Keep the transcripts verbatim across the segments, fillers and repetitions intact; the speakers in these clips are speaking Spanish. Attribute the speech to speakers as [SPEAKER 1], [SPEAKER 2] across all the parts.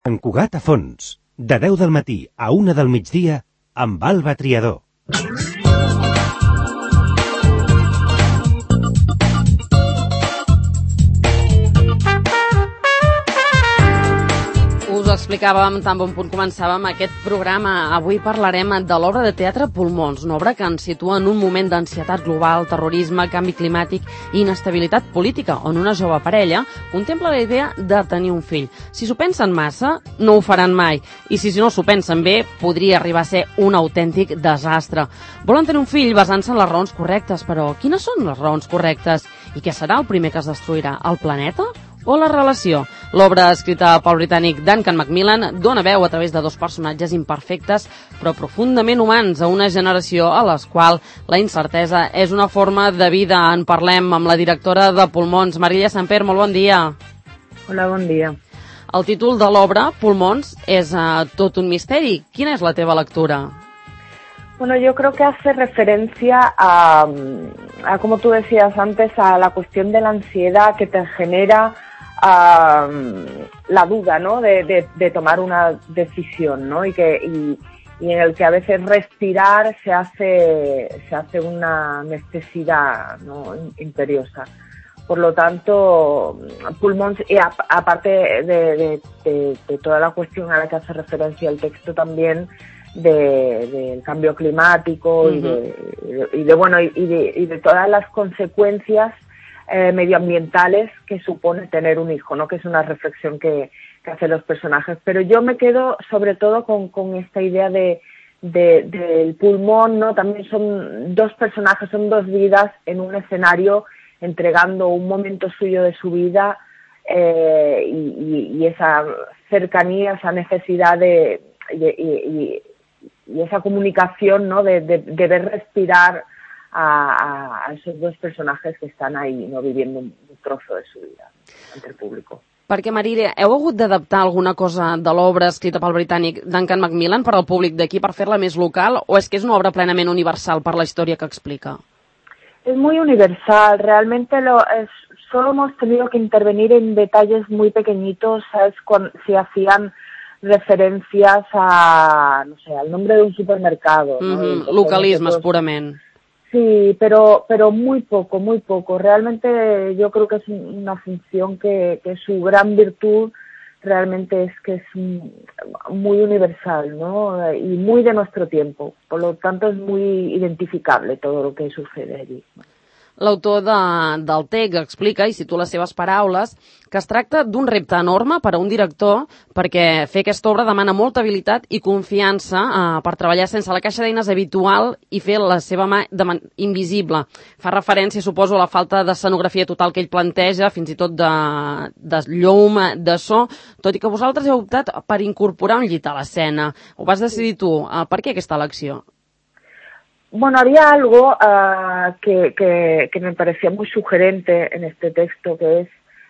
[SPEAKER 1] Sant Cugat a Fons, de deu del matí a una del migdia, amb Alba Triador.
[SPEAKER 2] Us ho explicàvem tan bon punt començàvem aquest programa. Avui parlarem de l'obra de teatre Pulmons, una obra que ens situa en un moment d'ansietat global, terrorisme, canvi climàtic i inestabilitat política, on una jove parella contempla la idea de tenir un fill. Si s'ho pensen massa, no ho faran mai. I si no s'ho pensen bé, podria arribar a ser un autèntic desastre. Volen tenir un fill basant-se en les raons correctes, però quines són les raons correctes? I què serà el primer que es destruirà? El planeta o la relació? L'obra escrita pel britànic Duncan Macmillan dona veu a través de dos personatges imperfectes però profundament humans a una generació a la qual la incertesa és una forma de vida. En parlem amb la directora de Pulmons, Marilla Samper. Molt bon dia.
[SPEAKER 3] Hola, bon dia.
[SPEAKER 2] El títol de l'obra, Pulmons, és uh, tot un misteri. Quina és la teva lectura?
[SPEAKER 3] Bueno, yo creo que hace referencia a, a, como tú decías antes, a la cuestión de la ansiedad que te genera uh, la duda, ¿no? De, de, de tomar una decisión, ¿no? Y que y, y en el que a veces respirar se hace se hace una necesidad, ¿no? Imperiosa. Por lo tanto, Pulmons, y a, aparte de, de, de, de toda la cuestión a la que hace referencia el texto también, del de cambio climático, uh-huh. y, de, y de bueno y, y, de, y de todas las consecuencias eh, medioambientales que supone tener un hijo, ¿no? Que es una reflexión que, que hacen los personajes. Pero yo me quedo sobre todo con, con esta idea de, de del pulmón, ¿no? También son dos personajes, son dos vidas en un escenario entregando un momento suyo de su vida, eh, y, y, y esa cercanía, esa necesidad de y, y, y esa comunicación, ¿no? De, de, de ver respirar a, a esos dos personajes que estan ahí, no, viviendo un, un trozo de su vida ante el público.
[SPEAKER 2] Perquè, Marira, heu hagut d'adaptar alguna cosa de l'obra escrita pel britànic Duncan Macmillan per al públic d'aquí per fer-la més local, o és que és una obra plenament universal per la història que explica?
[SPEAKER 3] Es muy universal, realmente lo es, solo hemos tenido que intervenir en detalles muy pequeñitos, ¿sabes? Cuando, si hacían referencias a, no sé, al nombre de un supermercado, ¿no?
[SPEAKER 2] Mm-hmm. Localismes,
[SPEAKER 3] nosotros,
[SPEAKER 2] purament.
[SPEAKER 3] Sí, pero pero muy poco, muy poco. Realmente yo creo que es una función que, que su gran virtud realmente es que es muy universal, ¿no? Y muy de nuestro tiempo. Por lo tanto, es muy identificable todo lo que sucede allí.
[SPEAKER 2] L'autor de, del text explica, i situa les seves paraules, que es tracta d'un repte enorme per a un director, perquè fer aquesta obra demana molta habilitat i confiança eh, per treballar sense la caixa d'eines habitual i fer la seva mà de man invisible. Fa referència, suposo, a la falta d'escenografia total que ell planteja, fins i tot de, de llum, de so, tot i que vosaltres heu optat per incorporar un llit a l'escena. Ho vas decidir tu. Eh, per què aquesta elecció?
[SPEAKER 3] Bueno, había algo uh, que, que, que me parecía muy sugerente en este texto, que es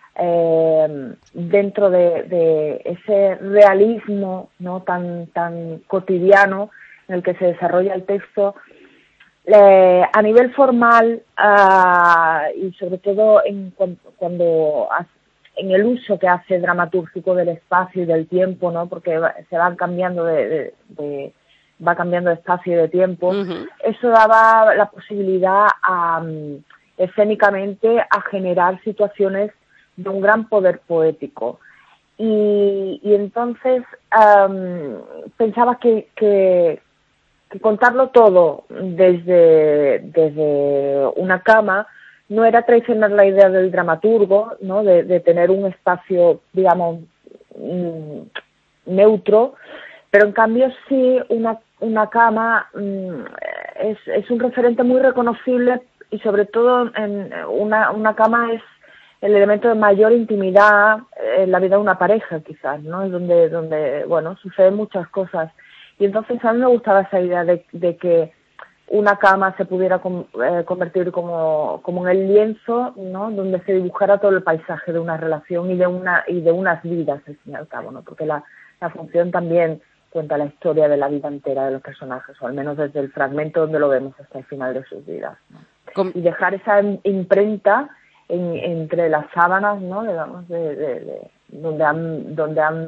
[SPEAKER 3] eh, dentro de, de ese realismo, ¿no? tan, tan cotidiano en el que se desarrolla el texto, eh, a nivel formal uh, y sobre todo en, cuando, cuando en el uso que hace dramatúrgico del espacio y del tiempo, ¿no? Porque se van cambiando de, de, de va cambiando de espacio y de tiempo, uh-huh. Eso daba la posibilidad a, um, escénicamente a generar situaciones de un gran poder poético. Y, y entonces um, pensaba que, que, que contarlo todo desde, desde una cama no era traicionar la idea del dramaturgo, ¿no? de, de tener un espacio, digamos, mm, neutro, pero en cambio sí una una cama mmm, es, es un referente muy reconocible y sobre todo en una, una cama es el elemento de mayor intimidad en la vida de una pareja quizás, ¿no? Es donde, donde bueno, suceden muchas cosas. Y entonces a mí me gustaba esa idea de, de que una cama se pudiera com, eh, convertir como, como en el lienzo, ¿no? Donde se dibujara todo el paisaje de una relación y de una y de unas vidas al fin y al cabo, ¿no? Porque la, la función también cuenta la historia de la vida entera de los personajes, o al menos desde el fragmento donde lo vemos hasta el final de sus vidas, ¿no? Y dejar esa imprenta en, entre las sábanas, ¿no? Digamos, de, de, de, donde han donde han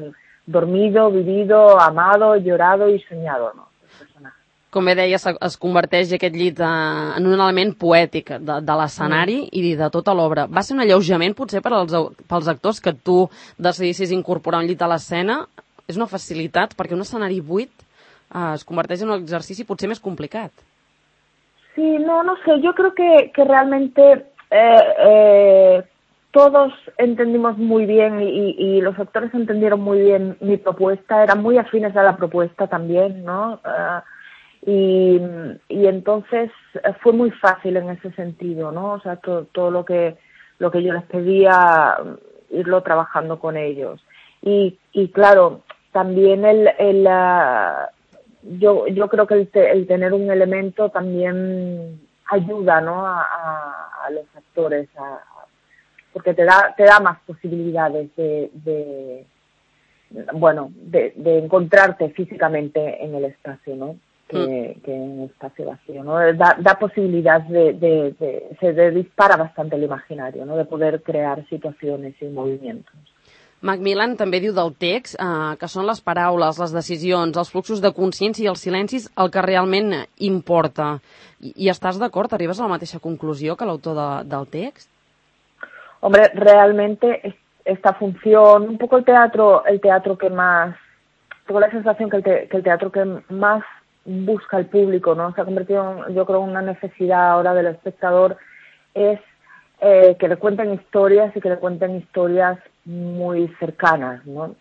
[SPEAKER 3] dormido, vivido, amado, llorado i soñado, no?
[SPEAKER 2] Com bé deia, es converteix aquest llit en un element poètic de, de l'escenari mm. i de tota l'obra. Va ser un alleujament, potser, per als, pels actors que tu decidissis incorporar un llit a l'escena? És una facilitat, perquè un escenari buit eh, es converteix en un exercici potser més complicat.
[SPEAKER 3] Sí, no, no sé, yo creo que, que realmente eh, eh, todos entendimos muy bien y, y los actores entendieron muy bien mi propuesta, eran muy afines a la propuesta también, ¿no? Uh, Y, y entonces fue muy fácil en ese sentido, ¿no? O sea, todo, todo lo que lo que yo les pedía, irlo trabajando con ellos. Y, y claro, también el, el uh, yo yo creo que el, te, el tener un elemento también ayuda, ¿no? A, a, a los actores, a, porque te da te da más posibilidades de, de bueno, de, de encontrarte físicamente en el espacio, ¿no? Que, que en un espacio vacío, ¿no? Da, da posibilidad de, de, de, se de dispara bastante el imaginario, ¿no? De poder crear situaciones y movimientos.
[SPEAKER 2] Macmillan també diu del text eh, que són les paraules, les decisions, els fluxos de consciència i els silencis el que realment importa. I, i estàs d'acord? Arribes a la mateixa conclusió que l'autor de, del text?
[SPEAKER 3] Hombre, realmente esta función, un poco el teatro, el teatro que más, tengo la sensación que el, te, que el teatro que más busca el público, ¿no? Se ha convertido, yo creo, en una necesidad ahora del espectador, es eh, que le cuenten historias y que le cuenten historias muy cercanas, ¿no?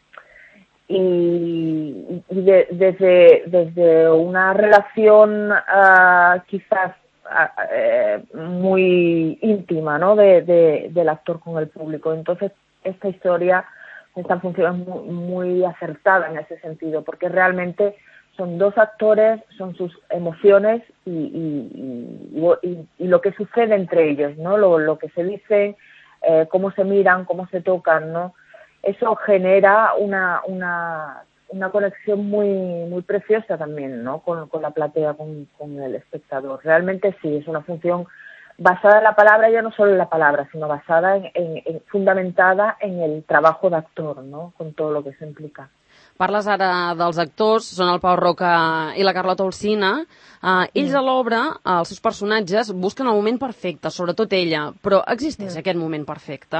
[SPEAKER 3] Y, y de, desde, desde una relación uh, quizás uh, muy íntima, ¿no? De, de, del actor con el público. Entonces, esta historia, esta función es muy, muy acertada en ese sentido, porque realmente son dos actores, son sus emociones y, y, y, y, y lo que sucede entre ellos, ¿no? Lo, lo que se dicen, eh, cómo se miran, cómo se tocan, ¿no? Eso genera una, una, una conexión muy, muy preciosa también, ¿no? Con, con la platea, con, con el espectador. Realmente sí, es una función basada en la palabra, ya no solo en la palabra, sino basada en, en, en fundamentada en el trabajo de actor, ¿no? Con todo lo que eso implica.
[SPEAKER 2] Parles ara dels actors, són el Pau Roca i la Carlota Olcina. Uh, ells a l'obra, els seus personatges, busquen el moment perfecte, sobretot ella, però existeix aquest moment perfecte?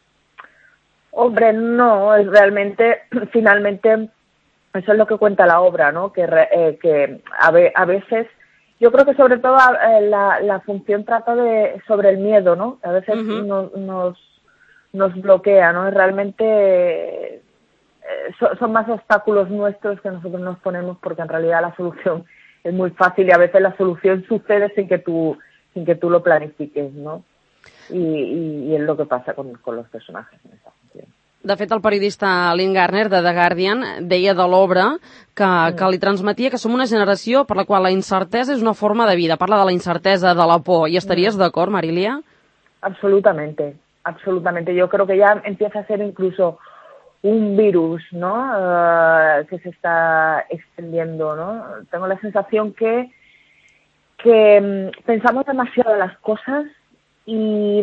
[SPEAKER 3] Hombre, no, es realmente, finalmente, eso es lo que cuenta la obra, ¿no? Que, eh, que a, ve, a veces, yo creo que sobre todo eh, la, la función trata de sobre el miedo, ¿no? A veces uh-huh. no, nos, nos bloquea, ¿no? Realmente son, son más obstáculos nuestros que nosotros nos ponemos, porque en realidad la solución es muy fácil y a veces la solución sucede sin que tú sin que tú lo planifiques, ¿no? Y, y, y es lo que pasa con, con los personajes en esa función.
[SPEAKER 2] De fet, el periodista Lynn Garner de The Guardian deia de l'obra que, mm. que li transmetia que som una generació per la qual la incertesa és una forma de vida. Parla de la incertesa, de la por. I estaries mm. d'acord, Marilia?
[SPEAKER 3] Absolutamente, absolutamente. Yo creo que ya empieza a ser incluso un virus, ¿no? Uh, que se está extendiendo, ¿no? Tengo la sensación que, que um, pensamos demasiado las cosas y,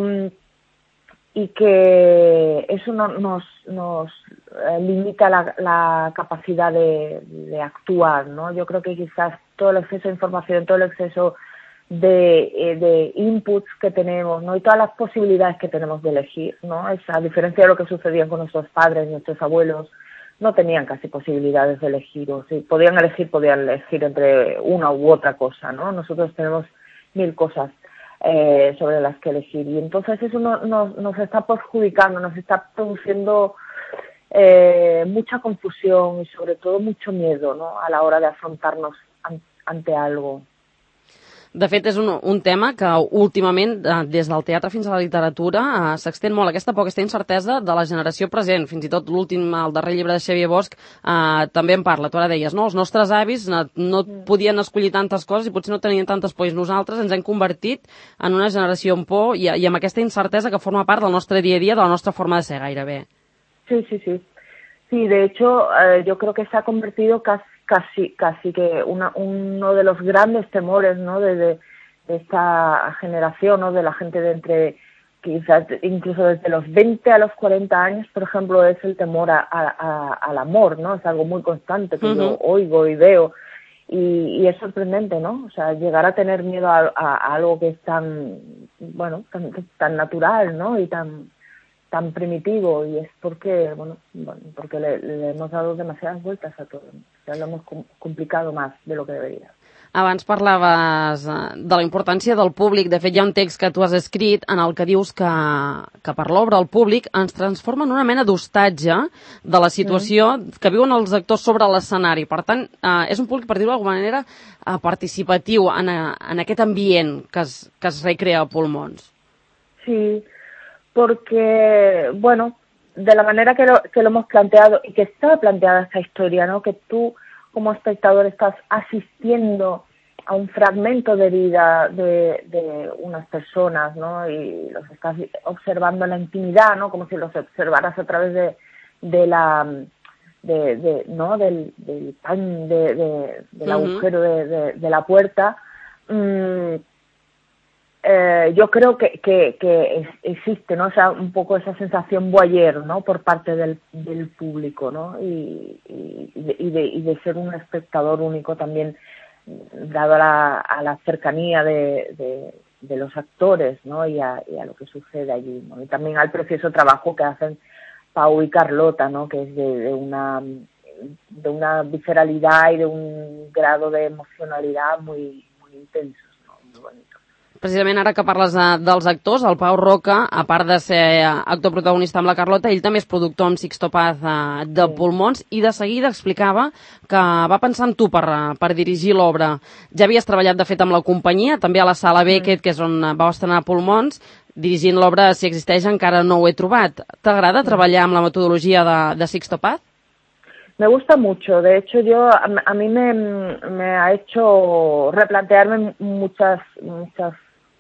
[SPEAKER 3] y que eso no, nos, nos eh, limita la, la capacidad de, de actuar, ¿no? Yo creo que quizás todo el exceso de información, todo el exceso de, eh, de inputs que tenemos, ¿no? Y todas las posibilidades que tenemos de elegir, ¿no? Es, a diferencia de lo que sucedía con nuestros padres, nuestros abuelos, no tenían casi posibilidades de elegir, o si podían elegir, podían elegir entre una u otra cosa, ¿no? Nosotros tenemos mil cosas eh, sobre las que elegir, y entonces eso no, no, nos está perjudicando, nos está produciendo eh, mucha confusión y sobre todo mucho miedo, ¿no? A la hora de afrontarnos an, ante algo.
[SPEAKER 2] De fet, és un, un tema que últimament, des del teatre fins a la literatura, eh, s'extén molt aquesta por, aquesta incertesa de la generació present. Fins i tot l'últim, el darrer llibre de Xavier Bosch, eh, també en parla. Tu ara deies, no? Els nostres avis no, no podien escollir tantes coses i potser no tenien tantes pors. Nosaltres ens hem convertit en una generació amb por i, i amb aquesta incertesa que forma part del nostre dia a dia, de la nostra forma de ser gairebé.
[SPEAKER 3] Sí, sí, sí. Sí, de hecho, eh, yo creo que se ha convertido casi casi casi que una, uno de los grandes temores, ¿no? de, de, de esta generación, ¿no? De la gente de entre quizás incluso desde los veinte a los cuarenta años, por ejemplo, es el temor a, a, al amor, ¿no? Es algo muy constante que uh-huh. yo oigo y veo. Y, y es sorprendente, ¿no? O sea, llegar a tener miedo a, a, a algo que es tan, bueno, tan, tan natural, ¿no? Y tan tan primitivo, y es porque, bueno, bueno porque le, le hemos dado demasiadas vueltas a todo, ¿no? O sea, lo hemos complicado más de lo que debería.
[SPEAKER 2] Abans parlaves de la importància del públic. De fet, hi ha un text que tu has escrit en el que dius que, que per l'obra el públic ens transforma en una mena d'hostatge de la situació mm. que viuen els actors sobre l'escenari. Per tant, eh, és un públic, per dir-ho d'alguna manera, eh, participatiu en, a, en aquest ambient que es, que es recrea a pulmons.
[SPEAKER 3] Sí, porque, bueno, de la manera que lo, que lo hemos planteado y que está planteada esta historia, ¿no? Que tú como espectador estás asistiendo a un fragmento de vida de, de unas personas, ¿no? Y los estás observando en la intimidad, ¿no? Como si los observaras a través de, de la, de, de, ¿no? Del, del pan, de, de, del uh-huh. agujero de, de, de la puerta. Mm, eh, yo creo que, que, que es, existe, ¿no? O sea, un poco esa sensación voyeur, ¿no? Por parte del, del público, ¿no? Y, y, y, de, y, de, y de ser un espectador único también, dado a la, a la cercanía de, de, de los actores, ¿no? Y a, y a lo que sucede allí, ¿no? Y también al precioso trabajo que hacen Pau y Carlota, ¿no? Que es de, de una de una visceralidad y de un grado de emocionalidad muy, muy intensos, ¿no? Muy bonito.
[SPEAKER 2] Precisament ara que parles de, dels actors, el Pau Roca, a part de ser actor protagonista amb la Carlota, ell també és productor amb Sixto Paz de, de sí. Pulmons, i de seguida explicava que va pensar en tu per, per dirigir l'obra. Ja havies treballat, de fet, amb la companyia, també a la Sala Beckett, que és on vau estrenar Pulmons, dirigint l'obra Si existeix encara no ho he trobat. T'agrada treballar amb la metodologia de, de Sixto Paz?
[SPEAKER 3] Me gusta mucho, de hecho yo a, a mí me, me ha hecho replantearme muchas muchas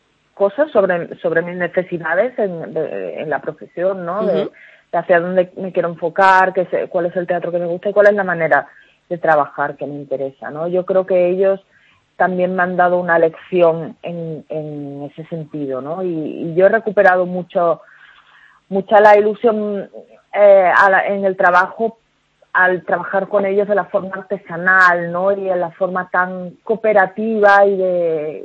[SPEAKER 3] cosas sobre sobre mis necesidades en, de, en la profesión, ¿no? Uh-huh. de, de hacia dónde me quiero enfocar, qué es, cuál es el teatro que me gusta y cuál es la manera de trabajar que me interesa, ¿no? Yo creo que ellos también me han dado una lección en, en ese sentido, ¿no? Y, y yo he recuperado mucho mucha la ilusión eh, a la, en el trabajo al trabajar con ellos de la forma artesanal, ¿no? Y en la forma tan cooperativa y de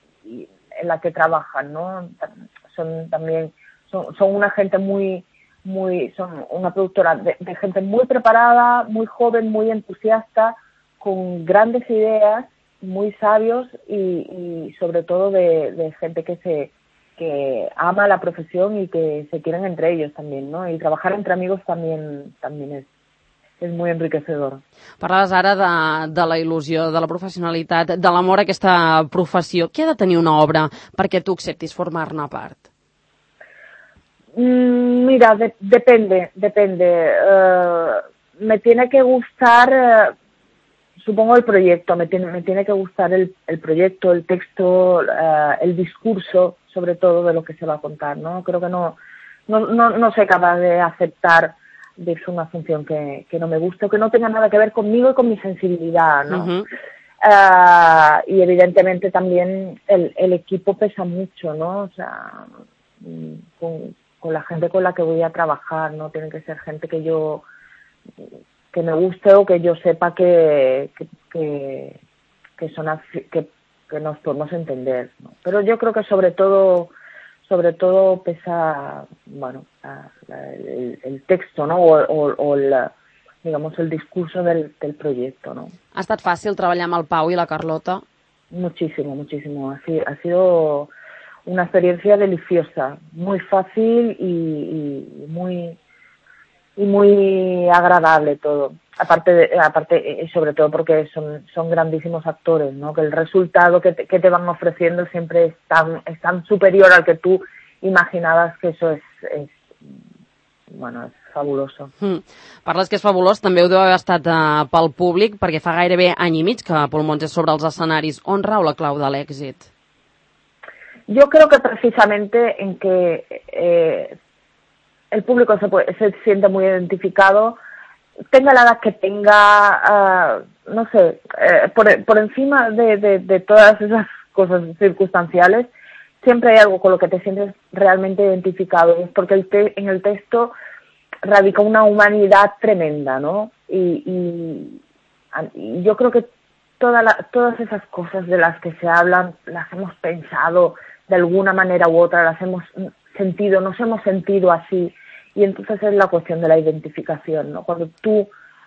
[SPEAKER 3] y en la que trabajan, ¿no? Son también son, son una gente muy muy son una productora de, de gente muy preparada, muy joven, muy entusiasta, con grandes ideas, muy sabios y, y sobre todo de, de gente que se que ama la profesión y que se quieren entre ellos también, ¿no? Y trabajar entre amigos también también es és molt enriquecedor.
[SPEAKER 2] Parlaves ara de, de la il·lusió, de la professionalitat, de l'amor a aquesta professió. Què ha de tenir una obra perquè tu acceptis formar-ne part?
[SPEAKER 3] Mm, mira, de, depende, depende. Uh, me tiene que gustar, uh, supongo, el proyecto, me tiene, me tiene que gustar el, el proyecto, el texto, uh, el discurso, sobre todo, de lo que se va a contar, ¿no? Creo que no, no, no, no soy capaz de aceptar de ser una función que, que no me gusta o que no tenga nada que ver conmigo y con mi sensibilidad, ¿no? Uh-huh. Uh, y evidentemente también el, el equipo pesa mucho, ¿no? O sea, con, con la gente con la que voy a trabajar, ¿no? Tiene que ser gente que yo, que me guste o que yo sepa que, que, que, que son, que, que nos podemos entender, ¿no? Pero yo creo que sobre todo sobre todo pesa, bueno, la, la, el, el texto, ¿no? O, o, o la, digamos, el discurso del, del proyecto, ¿no?
[SPEAKER 2] Ha estat fàcil treballar amb el Pau i la Carlota?
[SPEAKER 3] Muchísimo, muchísimo. Ha sido, ha sido una experiencia deliciosa, muy fácil y, y muy y muy agradable todo. Aparte, de, aparte y sobre todo porque son, son grandísimos actores, ¿no? Que el resultado que te, que te van ofreciendo siempre es tan, es tan superior al que tú imaginabas, que eso es, es bueno, és fabuloso.
[SPEAKER 2] Mm. Parles que és fabulós, també ho deu haver estat uh, pel públic, perquè fa gairebé any i mig que Pulmons és sobre els escenaris. On rau la clau de l'èxit?
[SPEAKER 3] Yo creo que precisamente en que eh, el público se, puede, se siente muy identificado, tenga la edad que tenga, uh, no sé, eh, por, por encima de, de, de todas esas cosas circunstanciales, siempre hay algo con lo que te sientes realmente identificado, es porque el te en el texto radica una humanidad tremenda, ¿no? Y, y, y yo creo que toda la, todas esas cosas de las que se hablan las hemos pensado de alguna manera u otra, las hemos sentido, nos hemos sentido así, y entonces es la cuestión de la identificación, ¿no? Cuando tú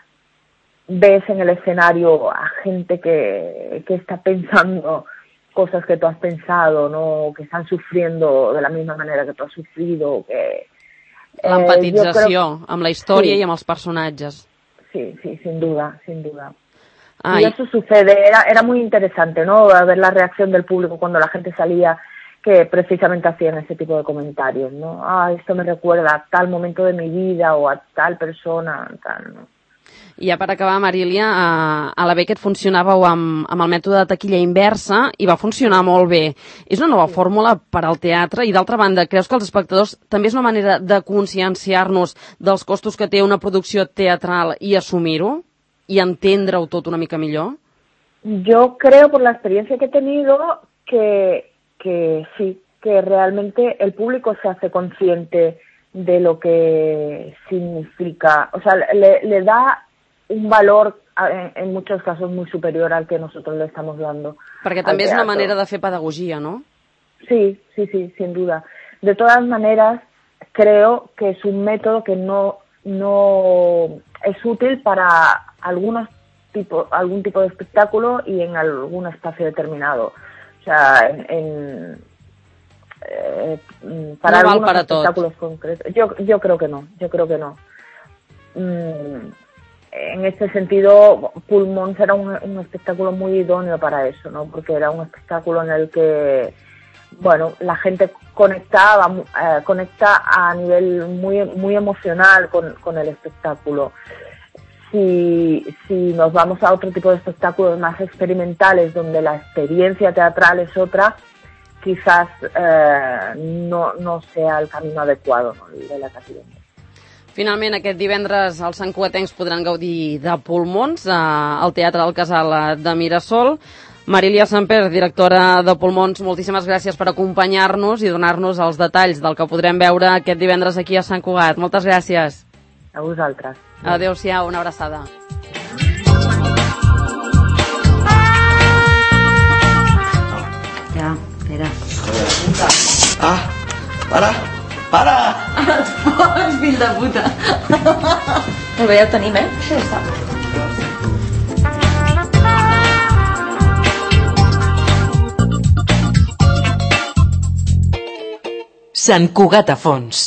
[SPEAKER 3] ves en el escenario a gente que, que está pensando cosas que tú has pensado, ¿no? Que están sufriendo de la misma manera que tú has sufrido, que...
[SPEAKER 2] L'empatització
[SPEAKER 3] eh,
[SPEAKER 2] amb la història
[SPEAKER 3] sí.
[SPEAKER 2] i amb els personatges.
[SPEAKER 3] Sí, sí, sin duda, sin duda.
[SPEAKER 2] Ay.
[SPEAKER 3] Y eso sucede, era, era muy interesante, ¿no? Ver la reacción del público cuando la gente salía, que precisamente hacían ese tipo de comentarios, ¿no? Ah, esto me recuerda a tal momento de mi vida o a tal persona, tal, ¿no?
[SPEAKER 2] I ja per acabar, Marília, a, a la Beckett funcionàveu amb, amb el mètode de taquilla inversa i va funcionar molt bé. És una nova sí. fórmula per al teatre i, d'altra banda, creus que els espectadors també és una manera de conscienciar-nos dels costos que té una producció teatral i assumir-ho? ¿Y entendre-ho tot una mica millor?
[SPEAKER 3] Yo creo, por la experiencia que he tenido, que, que sí, que realmente el público se hace consciente de lo que significa. O sea, le, le da un valor, en, en muchos casos, muy superior al que nosotros le estamos dando.
[SPEAKER 2] Perquè també és una manera de fer pedagogia, ¿no?
[SPEAKER 3] Sí, sí, sí, sin duda. De todas maneras, creo que es un método que no, no es útil para algunos tipo, algún tipo de espectáculo y en algún espacio determinado. O sea, en, en eh, para
[SPEAKER 2] no
[SPEAKER 3] algunos
[SPEAKER 2] val para
[SPEAKER 3] espectáculos
[SPEAKER 2] tots.
[SPEAKER 3] concretos. Yo, yo creo que no, yo creo que no. Mm, en este sentido, Pulmón era un, un espectáculo muy idóneo para eso, ¿no? Porque era un espectáculo en el que, bueno, la gente conectaba, eh, conecta a nivel muy, muy emocional con, con el espectáculo. Si, si nos vamos a otro tipo de espectáculos más experimentales, donde la experiencia teatral es otra, quizás eh, no, no sea el camino adecuado, ¿no? De la taquilla.
[SPEAKER 2] Finalment, aquest divendres els santcugatencs podran gaudir de Pulmons al Teatre del Casal de Mirasol. Marília Samper, directora de Pulmons, moltíssimes gràcies per acompanyar-nos i donar-nos els detalls del que podrem veure aquest divendres aquí a Sant Cugat. Moltes gràcies.
[SPEAKER 3] A vosaltres.
[SPEAKER 2] Adéu-siau, una abraçada.
[SPEAKER 4] Ja, espera.
[SPEAKER 5] Ah, para, para!
[SPEAKER 4] Fos, fill de puta. Molt bé, ja ho tenim, eh? Això ja està.
[SPEAKER 6] Sant Cugat a fons.